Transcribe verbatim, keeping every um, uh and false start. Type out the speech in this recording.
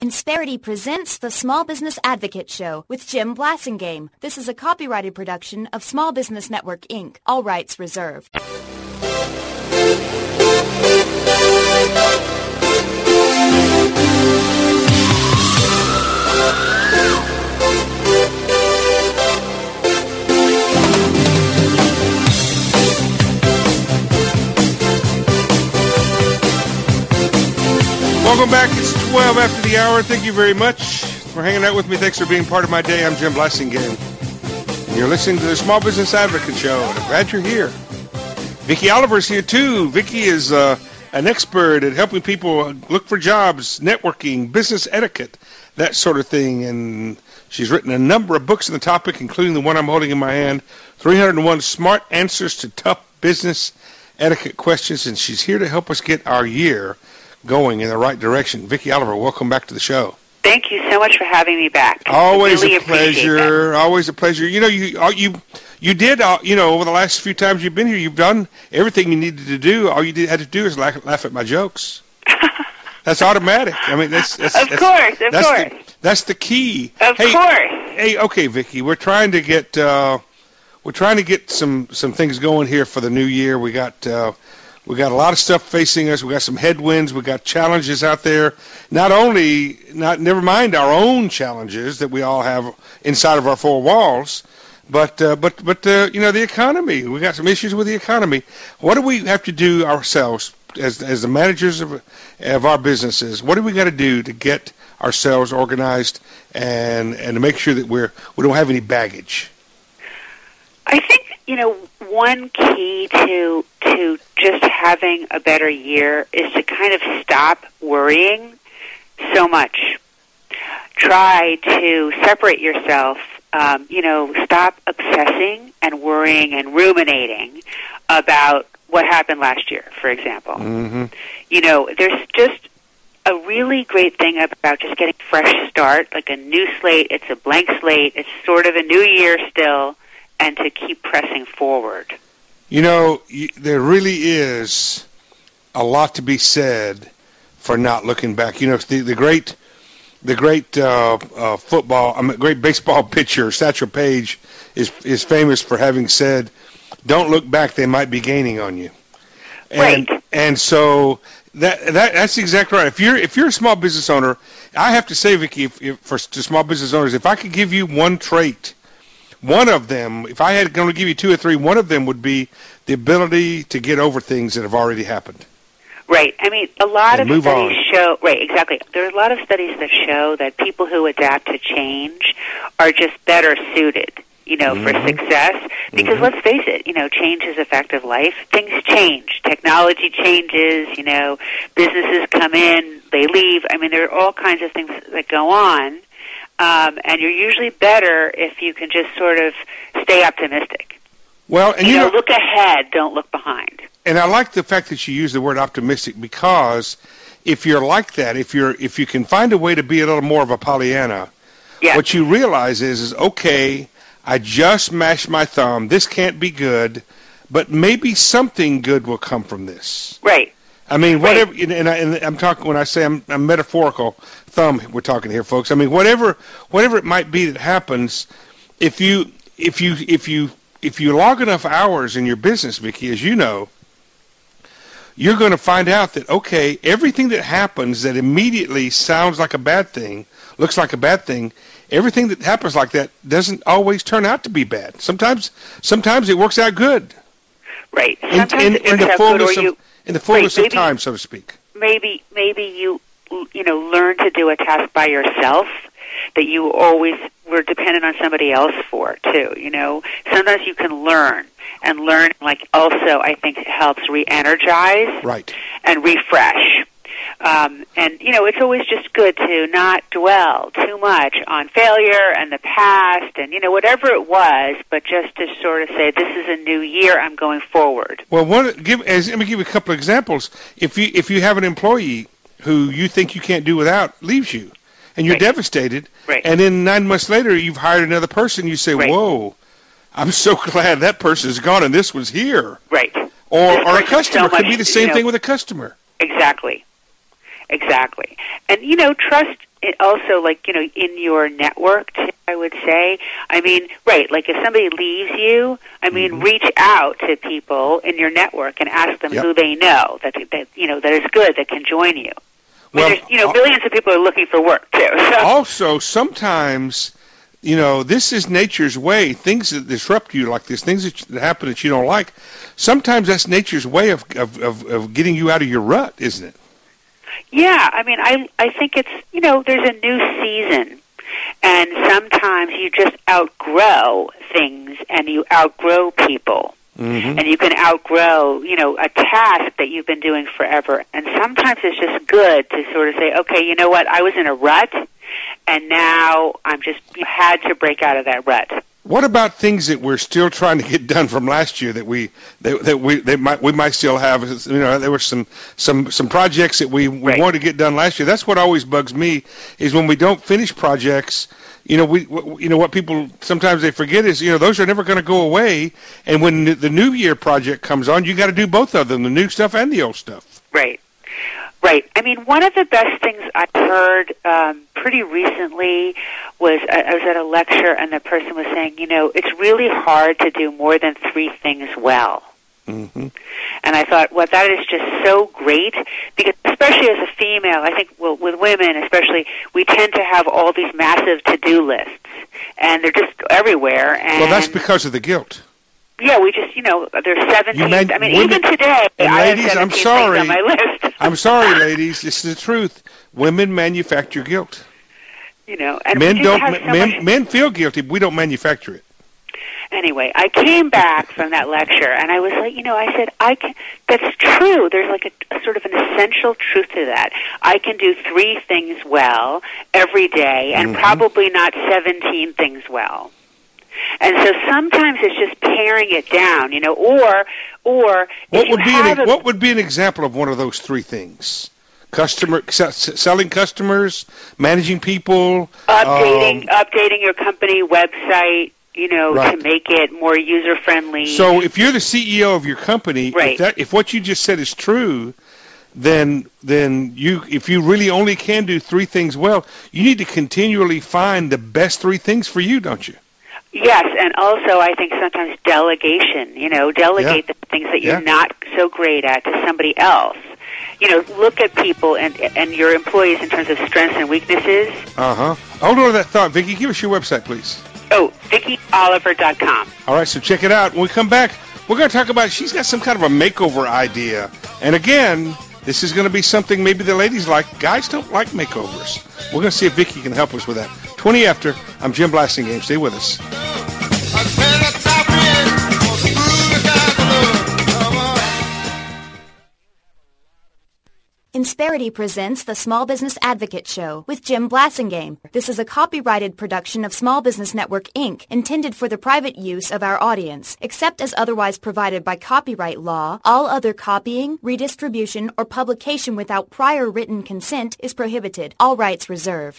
Insperity presents the Small Business Advocate Show with Jim Blasingame. This is a copyrighted production of Small Business Network, Incorporated. All rights reserved. Welcome back. It's twelve after the hour. Thank you very much for hanging out with me. Thanks for being part of my day. I'm Jim Blasingame. And you're listening to the Small Business Advocate Show. And I'm glad you're here. Vicki Oliver's here, too. Vicki is uh, an expert at helping people look for jobs, networking, business etiquette, that sort of thing. And she's written a number of books on the topic, including the one I'm holding in my hand, three oh one Smart Answers to Tough Business Etiquette Questions. And she's here to help us get our year going in the right direction. Vicki Oliver, welcome back to the show. Thank you so much for having me back. Always really a pleasure. Always a pleasure. You know, you you you did. Uh, you know, over the last few times you've been here, you've done everything you needed to do. All you did, had to do is laugh, laugh at my jokes. That's automatic. I mean, that's, that's of that's, course, of that's course. The, that's the key. Of hey, course. Hey, okay, Vicki, we're trying to get uh, we're trying to get some some things going here for the new year. We got. Uh, We got a lot of stuff facing us. We got some headwinds. We got challenges out there. Not only, not never mind our own challenges that we all have inside of our four walls, but uh, but but uh, you know, the economy. We got some issues with the economy. What do we have to do ourselves as as the managers of of our businesses? What do we got to do to get ourselves organized and and to make sure that we're we don't have any baggage? I think, you know, one key to to just having a better year is to kind of stop worrying so much. Try to separate yourself, um, you know, stop obsessing and worrying and ruminating about what happened last year, for example. Mm-hmm. You know, there's just a really great thing about just getting a fresh start, like a new slate. It's a blank slate. It's sort of a new year still. And to keep pressing forward. You know, there really is a lot to be said for not looking back. You know, the, the great, the great uh, uh, football, I mean, great baseball pitcher Satchel Paige is is famous for having said, "Don't look back; they might be gaining on you." And, right. And so that that that's exactly right. If you're if you're a small business owner, I have to say, Vicki, if, if, for to small business owners, if I could give you one trait. One of them, if I had going to give you two or three, one of them would be the ability to get over things that have already happened. Right. I mean, a lot and of move studies on. show, right, exactly. There are a lot of studies that show that people who adapt to change are just better suited, you know, mm-hmm. for success. Because mm-hmm. let's face it, you know, change is a fact of life. Things change. Technology changes, you know, businesses come in, they leave. I mean, there are all kinds of things that go on. Um, and you're usually better if you can just sort of stay optimistic. Well, and you, you know, know, look ahead, don't look behind. And I like the fact that you use the word optimistic because if you're like that, if you're if you can find a way to be a little more of a Pollyanna, yeah. what you realize is is okay, I just mashed my thumb. This can't be good, but maybe something good will come from this. Right. I mean, right. whatever, and, I, and I'm talking when I say I'm, I'm metaphorical thumb. We're talking here, folks. I mean, whatever, whatever it might be that happens, if you, if you, if you, if you log enough hours in your business, Vicki, as you know, you're going to find out that okay, everything that happens that immediately sounds like a bad thing, looks like a bad thing. Everything that happens like that doesn't always turn out to be bad. Sometimes, sometimes it works out good. Right. In, Sometimes in, it in works the out fullness good, or you, of in the fullness right, of time, so to speak. Maybe, maybe you, you know, learn to do a task by yourself that you always were dependent on somebody else for, too, you know. Sometimes you can learn, and learn, like, also, I think, helps re-energize right. and refresh. Um, and, you know, it's always just good to not dwell too much on failure and the past and, you know, whatever it was, but just to sort of say, this is a new year, I'm going forward. Well, one, give, as, let me give you a couple of examples. If you if you have an employee who you think you can't do without leaves you, and you're right. devastated, right. and then nine months later you've hired another person, you say, right. whoa, I'm so glad that person's gone and this was here. Right. Or, or a customer. So much, could be the same you know, thing with a customer. Exactly. Exactly. And, you know, trust it also, like, you know, in your network, I would say. I mean, right, like if somebody leaves you, I mean, mm-hmm. reach out to people in your network and ask them yep. who they know that, that, you know, that is good, that can join you. I well, mean, there's, you know, millions of people are looking for work, too. So. Also, sometimes, you know, this is nature's way. Things that disrupt you like this, things that happen that you don't like, sometimes that's nature's way of, of, of, of getting you out of your rut, isn't it? Yeah, I mean, I I think it's, you know, there's a new season, and sometimes you just outgrow things, and you outgrow people, mm-hmm. and you can outgrow, you know, a task that you've been doing forever, and sometimes it's just good to sort of say, okay, you know what, I was in a rut, and now I'm just had to break out of that rut. What about things that we're still trying to get done from last year that we that, that we they might we might still have? You know, there were some some some projects that we, we right. wanted to get done last year. That's what always bugs me is when we don't finish projects. You know, we you know what people sometimes they forget is, you know, those are never going to go away. And when the new year project comes on, you got to do both of them, the new stuff and the old stuff. Right. Right. I mean, one of the best things I've heard um, pretty recently was I, I was at a lecture, and the person was saying, you know, it's really hard to do more than three things well. Mm-hmm. And I thought, well, that is just so great, because especially as a female, I think well, with women especially, we tend to have all these massive to-do lists, and they're just everywhere. And well, that's because of the guilt. Yeah, we just, you know, there's seventeen. Meant, I mean, women, even today, I ladies, have I'm seventeen sorry. things on my list. I'm sorry, ladies. This is the truth. Women manufacture guilt. You know, and men we don't. have so men, much... men feel guilty. But we don't manufacture it. Anyway, I came back from that lecture, and I was like, you know, I said, I can. That's true. There's like a, a sort of an essential truth to that. I can do three things well every day, and mm-hmm. probably not seventeen things well. And so sometimes it's just paring it down, you know, or or what would be an, a, what would be an example of one of those three things? Customer selling customers, managing people, updating um, updating your company website, you know, right. to make it more user friendly. So if you're the C E O of your company, right. if that if what you just said is true, then then you if you really only can do three things well, you need to continually find the best three things for you, don't you? Yes, and also I think sometimes delegation, you know, delegate yeah. the things that you're yeah. not so great at to somebody else. You know, look at people and and your employees in terms of strengths and weaknesses. Uh-huh. Hold on to that thought, Vicki. Give us your website, please. Oh, Vicki Oliver dot com. All right, so check it out. When we come back, we're going to talk about, she's got some kind of a makeover idea. And again, this is going to be something maybe the ladies like. Guys don't like makeovers. We're going to see if Vicki can help us with that. twenty after, I'm Jim Blasingame. Stay with us. Insperity presents the Small Business Advocate Show with Jim Blasingame. This is a copyrighted production of Small Business Network, Incorporated, intended for the private use of our audience. Except as otherwise provided by copyright law, all other copying, redistribution, or publication without prior written consent is prohibited. All rights reserved.